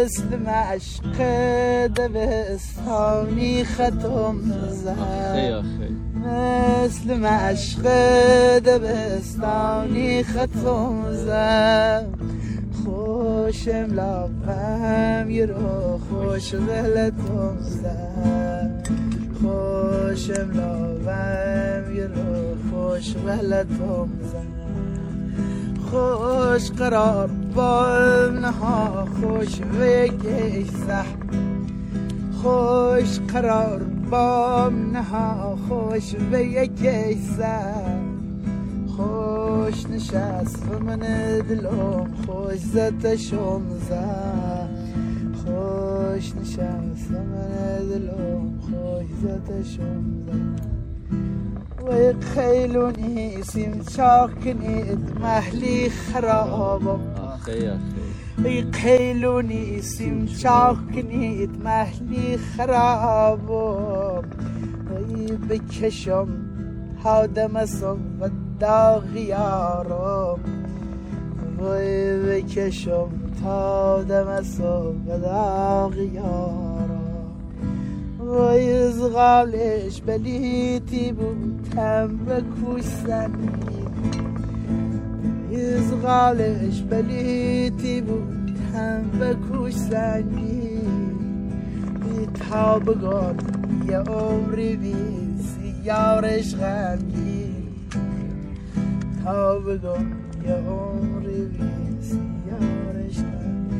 مثل مشق دبستانی ختم زد مثل مشق دبستانی ختم زد خوشم لابم یه رو خوش غلطم زد خوشم لابم یه رو خوش غلطم زد خوش قرار بام نها خوش وگیسه خوش قرار بام نها خوش وگیسه خوش نشست و من دلم خوش زدشم زد خوش نشست و من دلم خوش زدشم زد وی خیلونی سیم چاکنید محلی خرابم وی خیلونی سیم چاکنید محلی خرابم وی بکشم هادمسم و داغیارم وی بکشم تا دمسم و داغیارم وی از قبلش بلیتی بودم به کوشتنی از قبلش بلیتی بودم به کوشتنی تا بگم یه عمری بیسی یارش غمگی تا بگم یه عمری بیسی